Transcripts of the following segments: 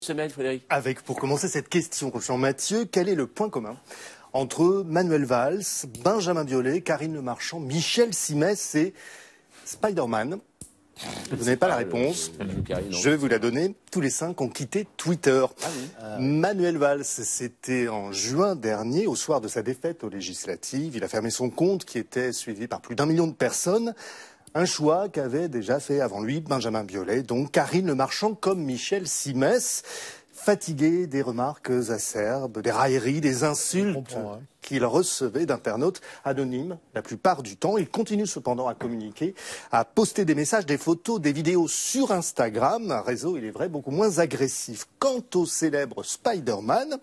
Semaine, Frédéric. Avec, pour commencer cette question, Jean-Mathieu, quel est le point commun entre Manuel Valls, Benjamin Biolay, Karine Le Marchand, Michel Simès et Spider-Man? Vous n'avez pas la réponse. Je vais vous la donner. Tous les 5 ont quitté Twitter. Manuel Valls, c'était en juin dernier, au soir de sa défaite aux législatives. Il a fermé son compte qui était suivi par plus d'1 million de personnes. Un choix qu'avait déjà fait avant lui Benjamin Biolay, donc Karine Le Marchand comme Michel Simès, fatigué des remarques acerbes, des railleries, des insultes qu'il recevait d'internautes anonymes la plupart du temps. Il continue cependant à communiquer, à poster des messages, des photos, des vidéos sur Instagram, un réseau, il est vrai, beaucoup moins agressif. Quant au célèbre Spider-Man,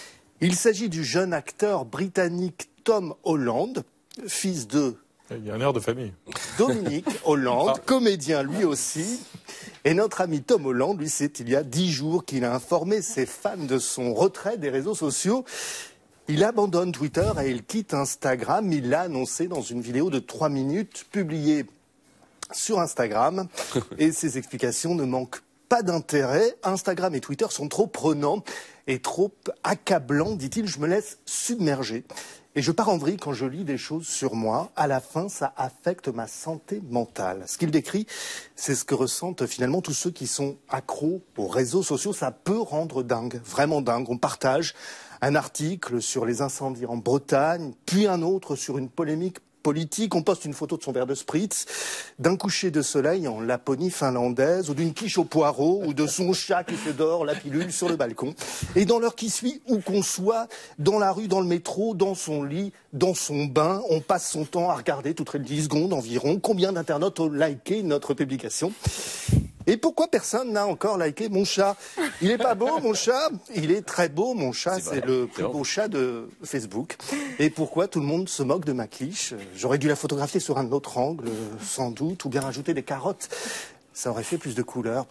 il s'agit du jeune acteur britannique Tom Holland, fils de... Il y a un air de famille. Dominique Holland, comédien lui aussi. Et notre ami Tom Holland, lui, c'est il y a 10 jours qu'il a informé ses fans de son retrait des réseaux sociaux. Il abandonne Twitter et il quitte Instagram. Il l'a annoncé dans une vidéo de 3 minutes publiée sur Instagram. Et ses explications ne manquent pas d'intérêt. Instagram et Twitter sont trop prenants et trop accablants, dit-il. Je me laisse submerger. Et je pars en vrille quand je lis des choses sur moi. À la fin, ça affecte ma santé mentale. Ce qu'il décrit, c'est ce que ressentent finalement tous ceux qui sont accros aux réseaux sociaux. Ça peut rendre dingue, vraiment dingue. On partage un article sur les incendies en Bretagne, puis un autre sur une polémique politique. On poste une photo de son verre de spritz, d'un coucher de soleil en Laponie finlandaise, ou d'une quiche au poireau, ou de son chat qui fait dehors la pilule sur le balcon. Et dans l'heure qui suit, où qu'on soit, dans la rue, dans le métro, dans son lit, dans son bain, on passe son temps à regarder toutes les 10 secondes environ combien d'internautes ont liké notre publication. Et pourquoi personne n'a encore liké mon chat? Il est pas beau, mon chat? Il est très beau, mon chat. C'est le plus beau chat de Facebook. Et pourquoi tout le monde se moque de ma quiche? J'aurais dû la photographier sur un autre angle, sans doute, ou bien rajouter des carottes. Ça aurait fait plus de couleurs.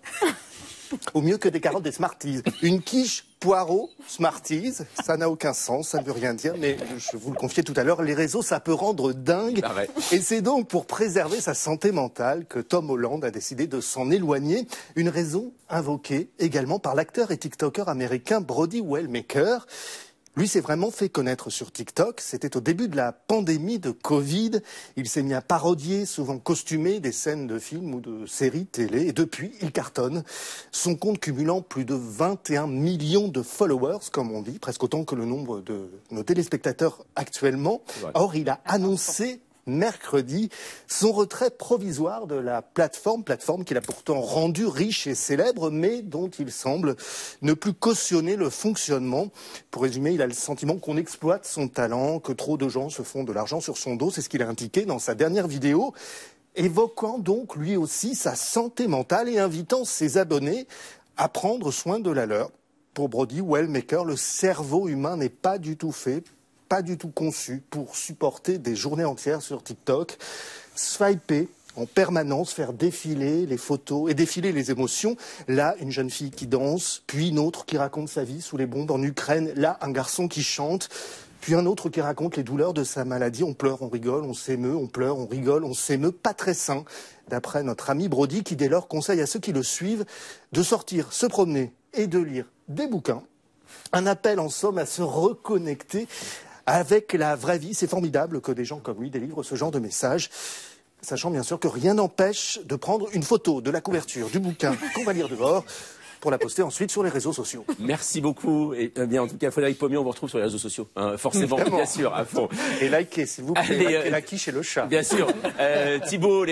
Au mieux que des carottes, des Smarties. Une quiche poireau Smarties, ça n'a aucun sens, ça ne veut rien dire, mais je vous le confiais tout à l'heure, les réseaux, ça peut rendre dingue. Et c'est donc pour préserver sa santé mentale que Tom Holland a décidé de s'en éloigner. Une raison invoquée également par l'acteur et TikToker américain Brody Wellmaker. Lui s'est vraiment fait connaître sur TikTok. C'était au début de la pandémie de Covid. Il s'est mis à parodier, souvent costumé, des scènes de films ou de séries télé. Et depuis, il cartonne. Son compte cumulant plus de 21 millions de followers, comme on dit, presque autant que le nombre de nos téléspectateurs actuellement. Or, il a annoncé mercredi son retrait provisoire de la plateforme qu'il a pourtant rendue riche et célèbre, mais dont il semble ne plus cautionner le fonctionnement. Pour résumer, il a le sentiment qu'on exploite son talent, que trop de gens se font de l'argent sur son dos. C'est ce qu'il a indiqué dans sa dernière vidéo, évoquant donc lui aussi sa santé mentale et invitant ses abonnés à prendre soin de la leur. Pour Brody Wellmaker, le cerveau humain n'est pas du tout fait, pas du tout conçu pour supporter des journées entières sur TikTok, swiper en permanence, faire défiler les photos et défiler les émotions. Là, une jeune fille qui danse, puis une autre qui raconte sa vie sous les bombes en Ukraine. Là, un garçon qui chante, puis un autre qui raconte les douleurs de sa maladie. On pleure, on rigole, on s'émeut, on pleure, on rigole, on s'émeut. Pas très sain, d'après notre ami Brody, qui dès lors conseille à ceux qui le suivent de sortir, se promener et de lire des bouquins. Un appel en somme à se reconnecter avec la vraie vie. C'est formidable que des gens comme lui délivrent ce genre de messages, sachant bien sûr que rien n'empêche de prendre une photo de la couverture du bouquin qu'on va lire dehors pour la poster ensuite sur les réseaux sociaux. Merci beaucoup. Et bien, en tout cas, Frédéric Pommier, on vous retrouve sur les réseaux sociaux. Forcément, bien sûr, à fond. Et likez, s'il vous plaît. Likez la quiche et le chat. Bien sûr. Thibault,